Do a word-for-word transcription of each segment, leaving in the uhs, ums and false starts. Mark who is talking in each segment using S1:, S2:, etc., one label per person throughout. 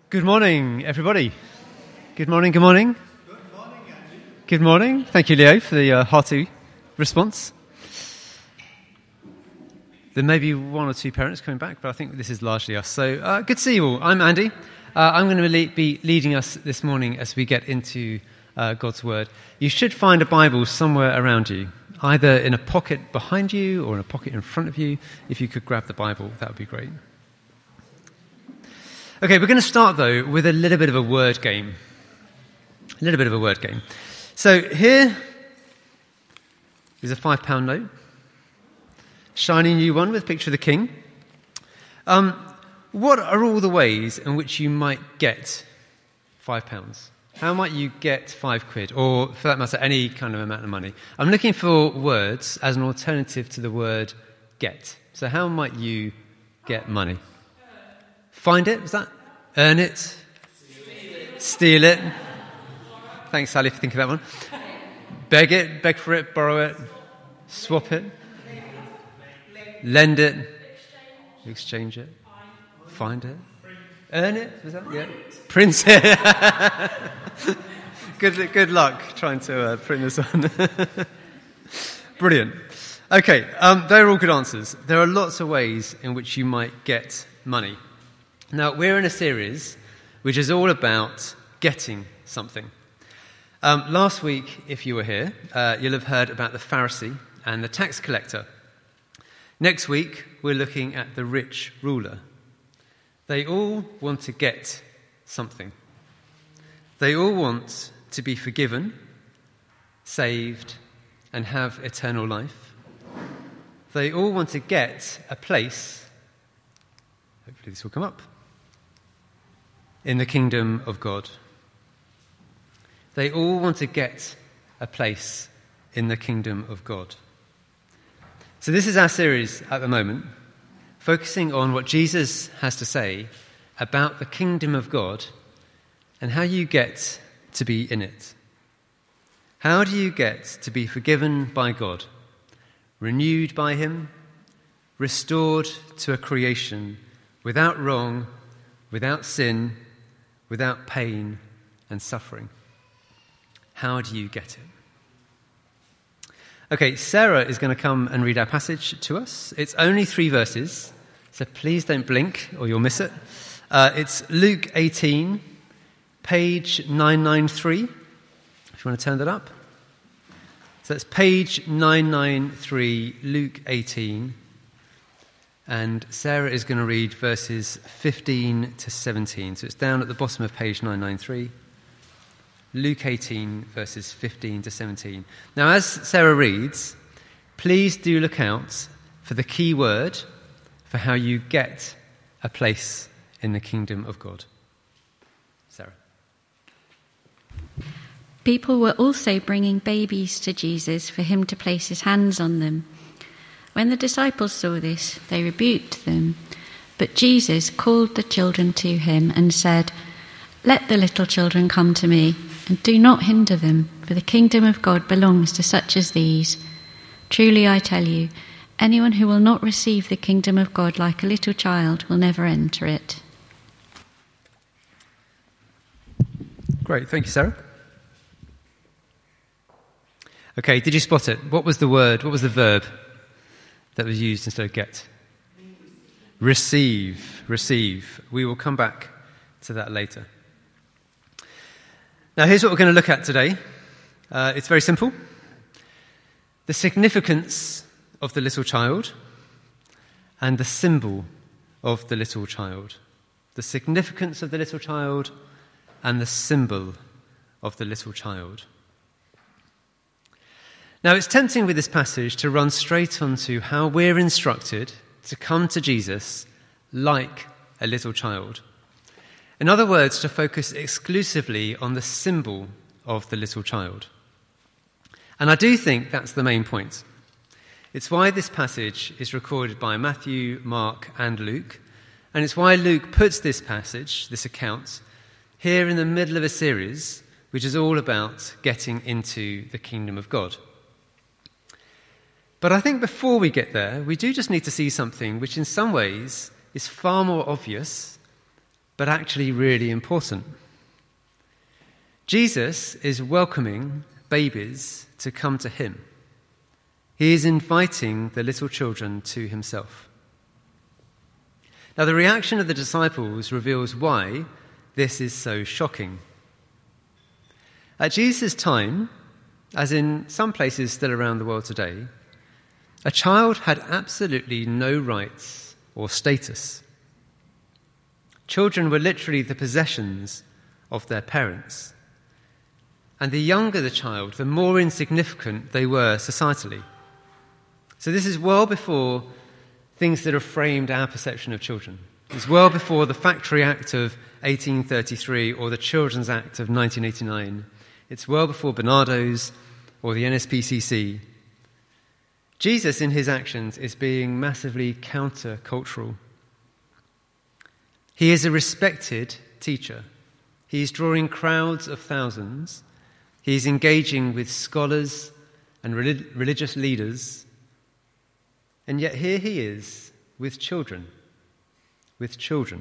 S1: Good morning, everybody. Good morning, good morning.
S2: Good morning, Andy.
S1: Good morning. Thank you, Leo, for the uh, hearty response. There may be one or two parents coming back, but I think this is largely us. So uh, good to see you all. I'm Andy. Uh, I'm going to le- be leading us this morning as we get into uh, God's Word. You should find a Bible somewhere around you, either in a pocket behind you or in a pocket in front of you. If you could grab the Bible, that would be great. Okay, we're going to start, though, with a little bit of a word game. A little bit of a word game. So here is a five pound note. Shiny new one with a picture of the king. Um, what are all the ways in which you might get five pounds? How might you get five quid? Or, for that matter, any kind of amount of money? I'm looking for words as an alternative to the word get. So how might you get money? Find it, was that? Earn it? Steal it. Steal it. Thanks, Sally, for thinking of that one. Beg it, beg for it, borrow it, swap it, lend it, exchange it, find it, earn it, was that? Yeah. Print it. good, good luck trying to uh, print this on. Brilliant. Okay, um, they're all good answers. There are lots of ways in which you might get money. Now, we're in a series which is all about getting something. Um, last week, if you were here, uh, you'll have heard about the Pharisee and the tax collector. Next week, we're looking at the rich ruler. They all want to get something. They all want to be forgiven, saved, and have eternal life. They all want to get a place, hopefully this will come up, in the kingdom of God. They all want to get a place in the kingdom of God. So this is our series at the moment, focusing on what Jesus has to say about the kingdom of God and how you get to be in it. How do you get to be forgiven by God, renewed by him, restored to a creation without wrong, without sin, without pain and suffering? How do you get it? Okay, Sarah is going to come and read our passage to us. It's only three verses, so please don't blink or you'll miss it. Uh, it's Luke eighteen, page nine ninety-three, if you want to turn that up. So that's page nine ninety-three, Luke eighteen. And Sarah is going to read verses fifteen to seventeen. So it's down at the bottom of page nine ninety-three. Luke eighteen, verses fifteen to seventeen. Now, as Sarah reads, please do look out for the key word for how you get a place in the kingdom of God. Sarah.
S3: People were also bringing babies to Jesus for him to place his hands on them. When the disciples saw this, they rebuked them. But Jesus called the children to him and said, "Let the little children come to me, and do not hinder them, for the kingdom of God belongs to such as these. Truly I tell you, anyone who will not receive the kingdom of God like a little child will never enter it."
S1: Great, thank you, Sarah. Okay, did you spot it? What was the word, what was the verb that was used instead of get? Receive. Receive. We will come back to that later. Now, here's what we're going to look at today. Uh, it's very simple. The significance of the little child and the symbol of the little child. The significance of the little child and the symbol of the little child. Now, it's tempting with this passage to run straight onto how we're instructed to come to Jesus like a little child. In other words, to focus exclusively on the symbol of the little child. And I do think that's the main point. It's why this passage is recorded by Matthew, Mark, and Luke. And it's why Luke puts this passage, this account, here in the middle of a series which is all about getting into the kingdom of God. But I think before we get there, we do just need to see something which in some ways is far more obvious but actually really important. Jesus is welcoming babies to come to him. He is inviting the little children to himself. Now, the reaction of the disciples reveals why this is so shocking. At Jesus' time, as in some places still around the world today, a child had absolutely no rights or status. Children were literally the possessions of their parents. And the younger the child, the more insignificant they were societally. So this is well before things that have framed our perception of children. It's well before the Factory Act of eighteen thirty-three or the Children's Act of nineteen eighty-nine. It's well before Barnardo's or the N S P C C. Jesus, in his actions, is being massively counter-cultural. He is a respected teacher. He is drawing crowds of thousands. He is engaging with scholars and relig- religious leaders. And yet here he is with children. With children.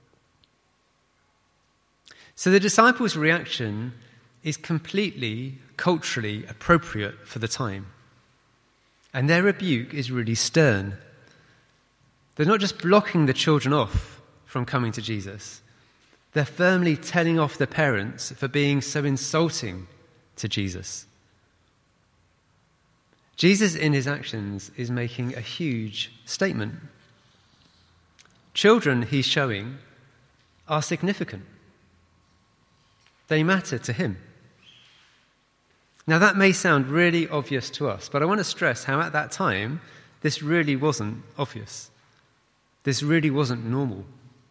S1: So the disciples' reaction is completely culturally appropriate for the time. And their rebuke is really stern. They're not just blocking the children off from coming to Jesus. They're firmly telling off the parents for being so insulting to Jesus. Jesus, in his actions, is making a huge statement. Children, he's showing, are significant. They matter to him. Now, that may sound really obvious to us, but I want to stress how at that time, this really wasn't obvious. This really wasn't normal.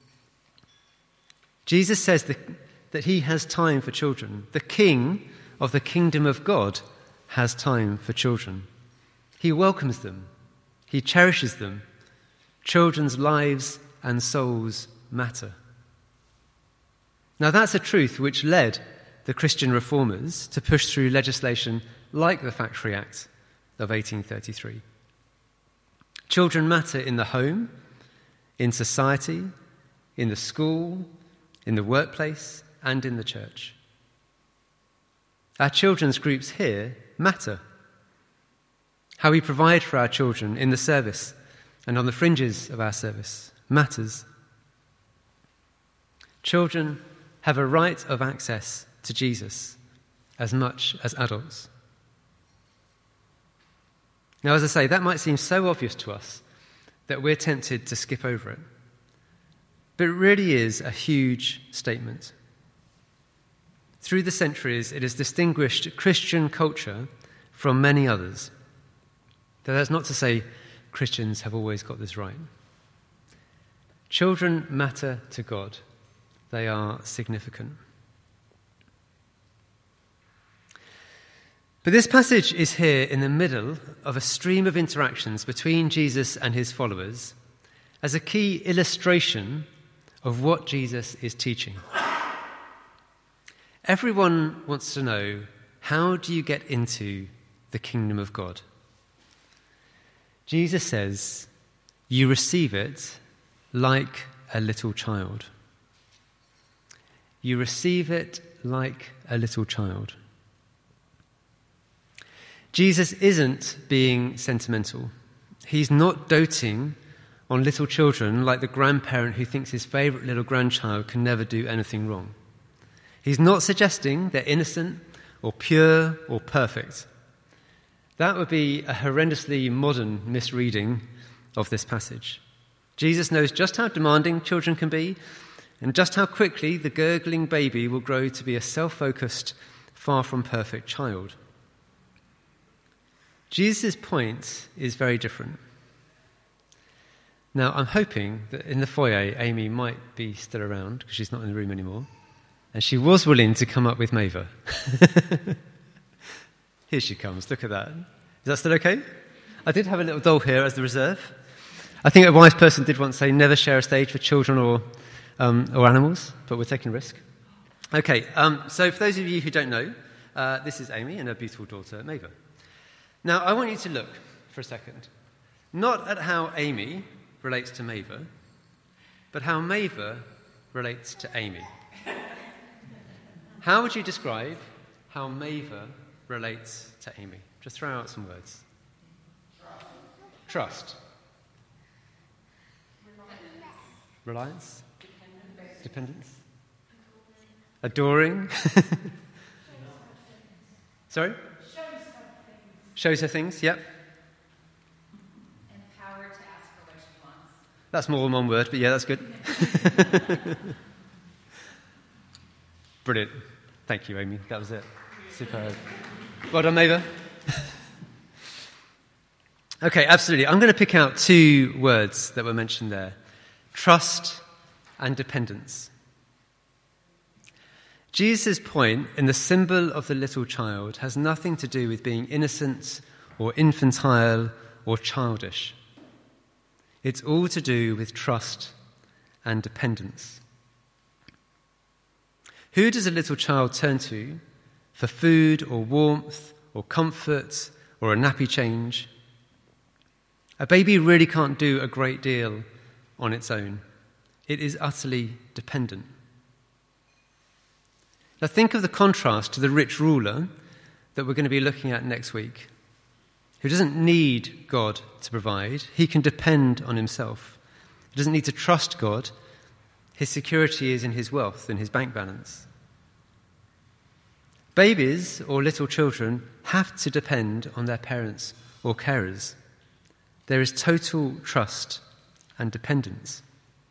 S1: Jesus says that, that he has time for children. The king of the kingdom of God has time for children. He welcomes them. He cherishes them. Children's lives and souls matter. Now, that's a truth which led the Christian reformers to push through legislation like the Factory Act of eighteen thirty-three. Children matter in the home, in society, in the school, in the workplace, and in the church. Our children's groups here matter. How we provide for our children in the service and on the fringes of our service matters. Children have a right of access to Jesus as much as adults. Now, as I say, that might seem so obvious to us that we're tempted to skip over it. But it really is a huge statement. Through the centuries, it has distinguished Christian culture from many others. Though that's not to say Christians have always got this right. Children matter to God. They are significant. But this passage is here in the middle of a stream of interactions between Jesus and his followers as a key illustration of what Jesus is teaching. Everyone wants to know, how do you get into the kingdom of God? Jesus says, you receive it like a little child. You receive it like a little child. Jesus isn't being sentimental. He's not doting on little children like the grandparent who thinks his favourite little grandchild can never do anything wrong. He's not suggesting they're innocent or pure or perfect. That would be a horrendously modern misreading of this passage. Jesus knows just how demanding children can be and just how quickly the gurgling baby will grow to be a self-focused, far from perfect child. Jesus' point is very different. Now, I'm hoping that in the foyer, Amy might be still around because she's not in the room anymore. And she was willing to come up with Maver. Here she comes. Look at that. Is that still okay? I did have a little doll here as the reserve. I think a wise person did once say, never share a stage for children or um, or animals, but we're taking a risk. Okay, um, so for those of you who don't know, uh, this is Amy and her beautiful daughter, Maver. Now, I want you to look for a second, not at how Amy relates to Maver, but how Maver relates to Amy? How would you describe how Maeva relates to Amy? Just throw out some words. Trust. Trust. Reliance. Dependence. Dependence. Adoring. Sorry?
S2: Shows her things.
S1: Shows her things, yep.
S2: Empowered to ask for what she wants.
S1: That's more than one word, but yeah, that's good. Brilliant. Thank you, Amy. That was it. Superb. Well done, Maeva. Okay, absolutely. I'm going to pick out two words that were mentioned there. Trust and dependence. Jesus' point in the symbol of the little child has nothing to do with being innocent or infantile or childish. It's all to do with trust and dependence. Who does a little child turn to for food or warmth or comfort or a nappy change? A baby really can't do a great deal on its own. It is utterly dependent. Now think of the contrast to the rich ruler that we're going to be looking at next week, who doesn't need God to provide. He can depend on himself. He doesn't need to trust God. His security is in his wealth and his bank balance. Babies or little children have to depend on their parents or carers. There is total trust and dependence.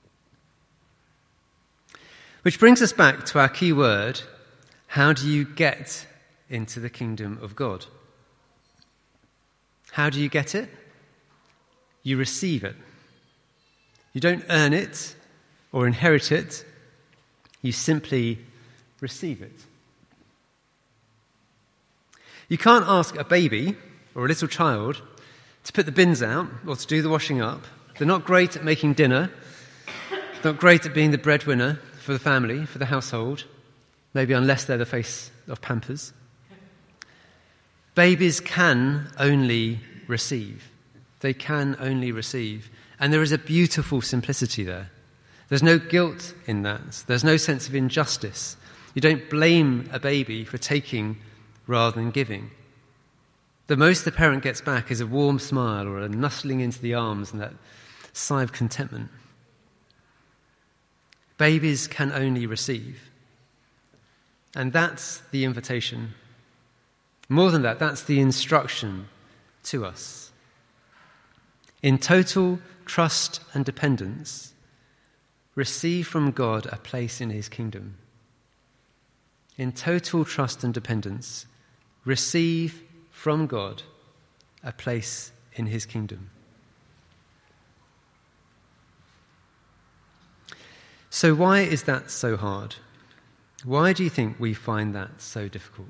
S1: Which brings us back to our key word: how do you get into the kingdom of God? How do you get it? You receive it. You don't earn it or inherit it. You simply receive it. You can't ask a baby or a little child to put the bins out or to do the washing up. They're not great at making dinner. They're not great at being the breadwinner for the family, for the household. Maybe unless they're the face of Pampers. Babies can only receive. They can only receive. And there is a beautiful simplicity there. There's no guilt in that. There's no sense of injustice. You don't blame a baby for taking rather than giving. The most the parent gets back is a warm smile or a nestling into the arms and that sigh of contentment. Babies can only receive. And that's the invitation. More than that, that's the instruction to us. In total trust and dependence, receive from God a place in his kingdom. In total trust and dependence, receive from God a place in his kingdom. So why is that so hard? Why do you think we find that so difficult?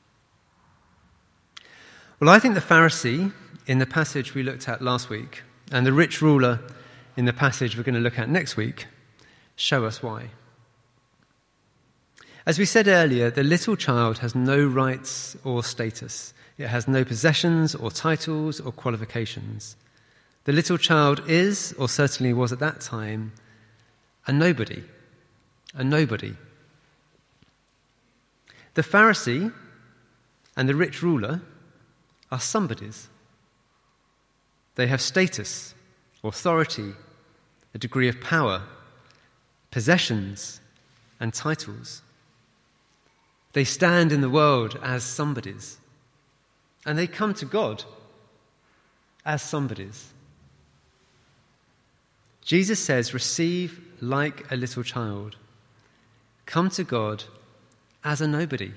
S1: Well, I think the Pharisee in the passage we looked at last week and the rich ruler in the passage we're going to look at next week show us why. As we said earlier, the little child has no rights or status. It has no possessions or titles or qualifications. The little child is, or certainly was at that time, a nobody. A nobody. The Pharisee and the rich ruler are somebodies. They have status, authority, a degree of power, possessions, and titles. They stand in the world as somebodies, and they come to God as somebodies. Jesus says, receive like a little child. Come to God as a nobody.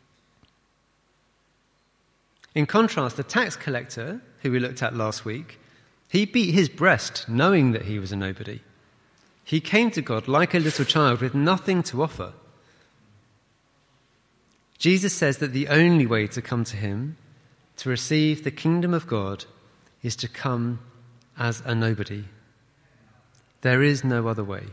S1: In contrast, the tax collector, who we looked at last week, he beat his breast knowing that he was a nobody. He came to God like a little child with nothing to offer. Jesus says that the only way to come to him, to receive the kingdom of God, is to come as a nobody. There is no other way.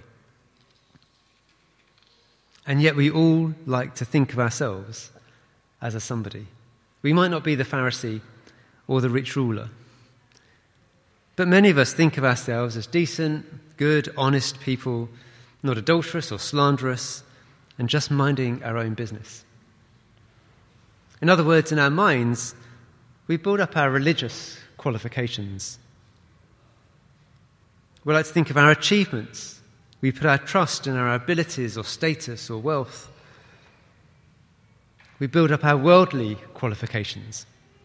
S1: And yet we all like to think of ourselves as a somebody. We might not be the Pharisee or the rich ruler, but many of us think of ourselves as decent, good, honest people not adulterous or slanderous, and just minding our own business. In other words, in our minds, we build up our religious qualifications. We like to think of our achievements. We put our trust in our abilities or status or wealth. We build up our worldly qualifications.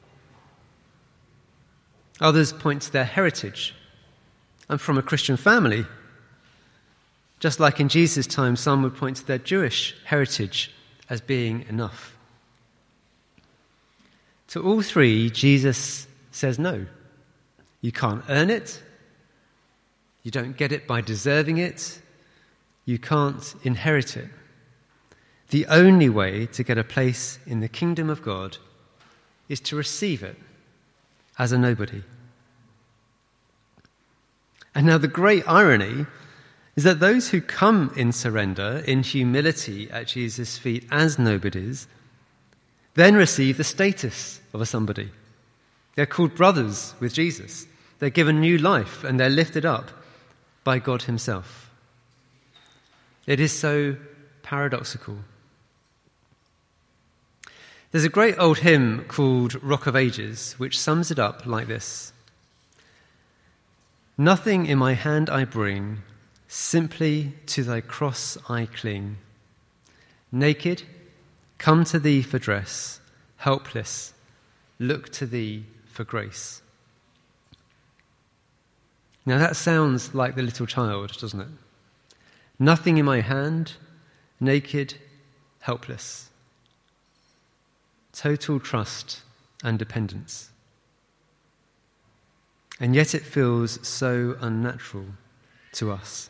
S1: Others point to their heritage. I'm from a Christian family. Just like in Jesus' time, some would point to their Jewish heritage as being enough. To all three, Jesus says no. You can't earn it. You don't get it by deserving it. You can't inherit it. The only way to get a place in the kingdom of God is to receive it as a nobody. And now the great irony is that those who come in surrender, in humility at Jesus' feet as nobodies, then receive the status of a somebody. They're called brothers with Jesus. They're given new life and they're lifted up by God himself. It is so paradoxical. There's a great old hymn called Rock of Ages, which sums it up like this. Nothing in my hand I bring, simply to thy cross I cling. Naked, come to thee for dress, helpless, look to thee for grace. Now that sounds like the little child, doesn't it? Nothing in my hand, naked, helpless. Total trust and dependence. And yet it feels so unnatural to us.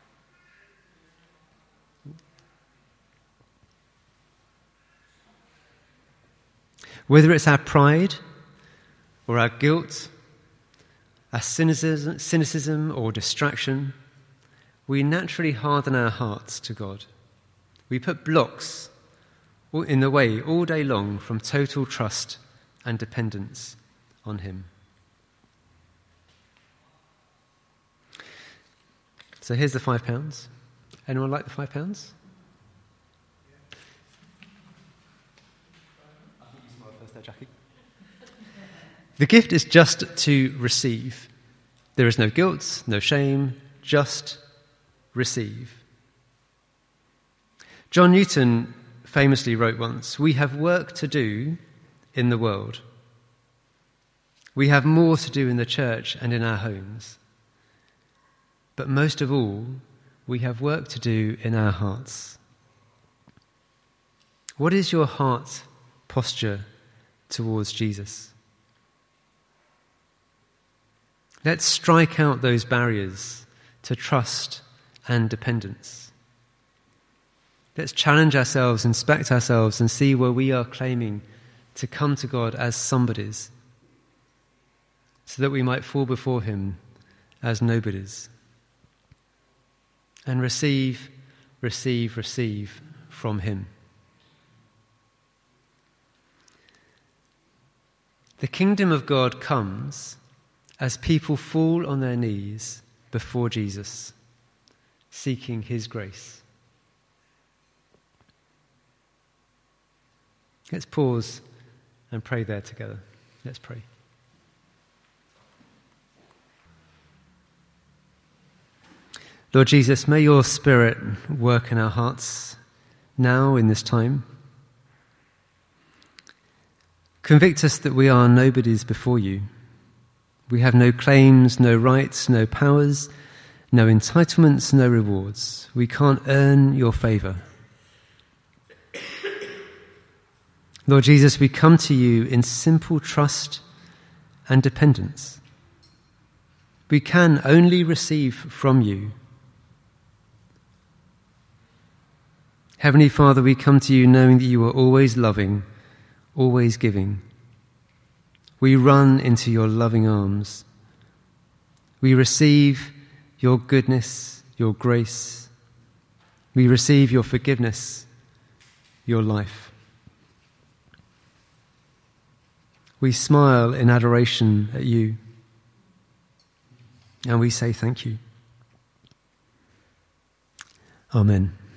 S1: Whether it's our pride or our guilt, our cynicism, cynicism or distraction, we naturally harden our hearts to God. We put blocks in the way all day long from total trust and dependence on him. So here's the five pounds. Anyone like the five pounds? I think you smiled first there, Jackie. The gift is just to receive. There is no guilt, no shame, just receive. John Newton famously wrote once, "We have work to do in the world. We have more to do in the church and in our homes. But most of all, we have work to do in our hearts." What is your heart posture towards Jesus? Let's strike out those barriers to trust and dependence. Let's challenge ourselves, inspect ourselves, and see where we are claiming to come to God as somebodies, so that we might fall before him as nobodies. And receive, receive, receive from him. The kingdom of God comes as people fall on their knees before Jesus, seeking his grace. Let's pause and pray there together. Let's pray. Lord Jesus, may your Spirit work in our hearts now in this time. Convict us that we are nobodies before you. We have no claims, no rights, no powers, no entitlements, no rewards. We can't earn your favour. Lord Jesus, we come to you in simple trust and dependence. We can only receive from you. Heavenly Father, we come to you knowing that you are always loving, always giving. We run into your loving arms. We receive your goodness, your grace. We receive your forgiveness, your life. We smile in adoration at you, and we say thank you. Amen.